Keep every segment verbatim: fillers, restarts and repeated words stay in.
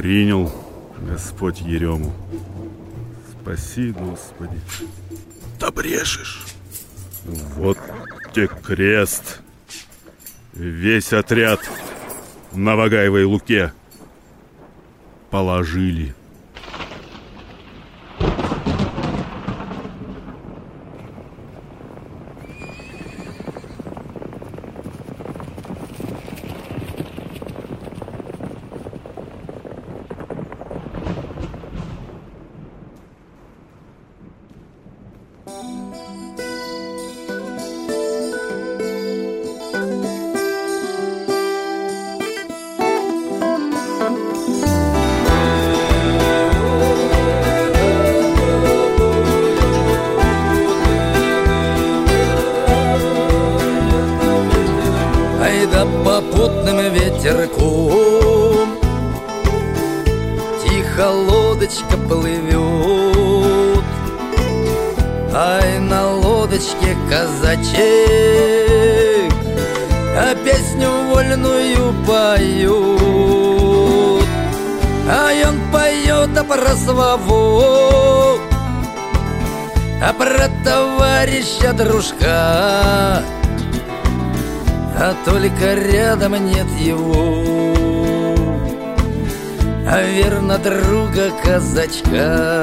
Принял Господь Ерему. Спаси, Господи. Да брешешь. Вот те крест. Весь отряд на Вагаевой Луке положили. Попутным ветерком тихо лодочка плывет, ай на лодочке казачек, а песню вольную поет. Ай он поет а про свободу, а про товарища дружка, а только рядом нет его, а верно друга казачка.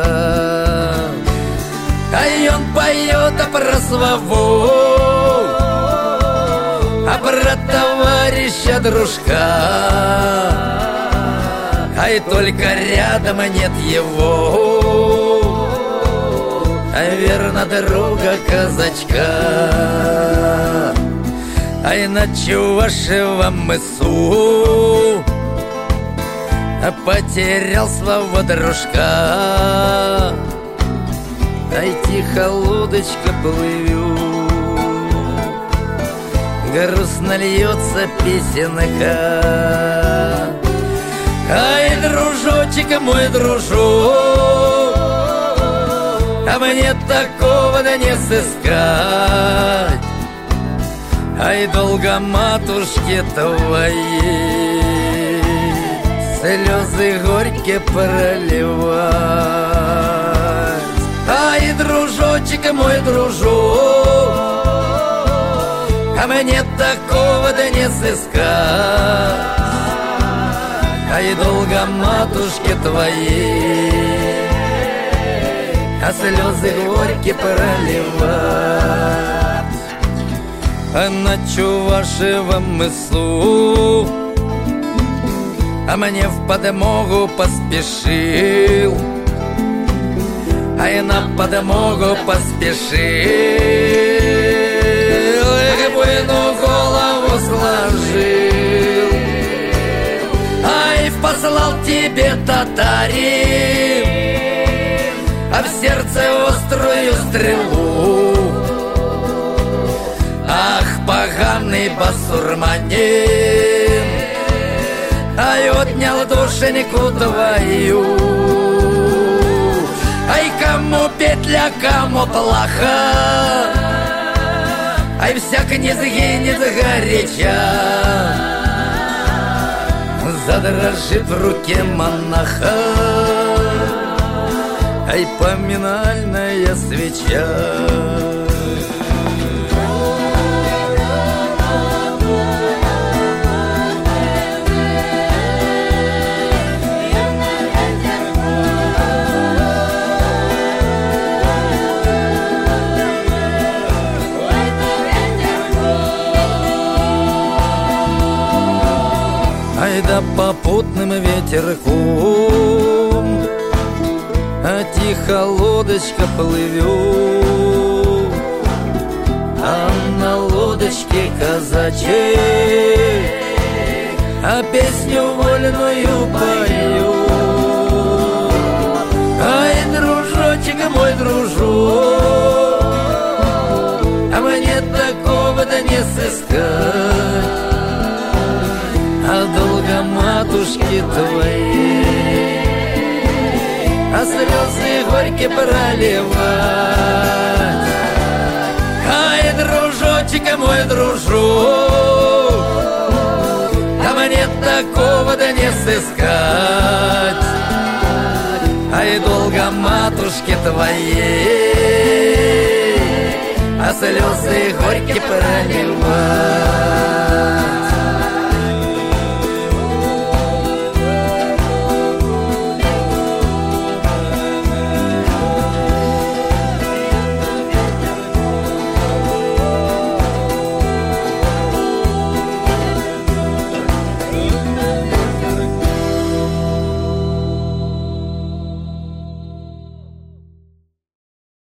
Ай он поет а про свободу, а про товарища дружка, ай только рядом нет его, а верно друга казачка. Ай на Чувашевом мысу потерял своего дружка, ай тихо лодочка плывет, грустно льется песенка. Ай, дружочек мой, дружок, а мне такого да не сыскать. Ай, долго матушке твоей слезы горькие проливать. Ай, дружочек мой, дружок, а мне такого да не сыскать. Ай, долго матушке твоей а слезы горькие проливать. А на Чувашевом мысу а мне в подмогу поспешил, а я на подмогу поспешил, эх, буйную голову сложил. Ай, послал тебе татарин, а в сердце острую стрелу. Ах, поганый басурманин, ай, отнял душеньку твою. Ай, кому петля, кому плоха, ай, всяк не сгинет горяча. Задрожит в руке монаха, ай, поминальная свеча. Ай да попутным ветерком а тихо лодочка плывет, а на лодочке казачек, а песню вольную поет. Ай, дружочек мой, дружок, а мне такого да не сыскать. А долго матушки твоей а слезы горькие проливать. Ай, дружочек мой, дружок, а мне так такого да не сыскать. Ай, долго матушке твоей, а слезы горькие проливать.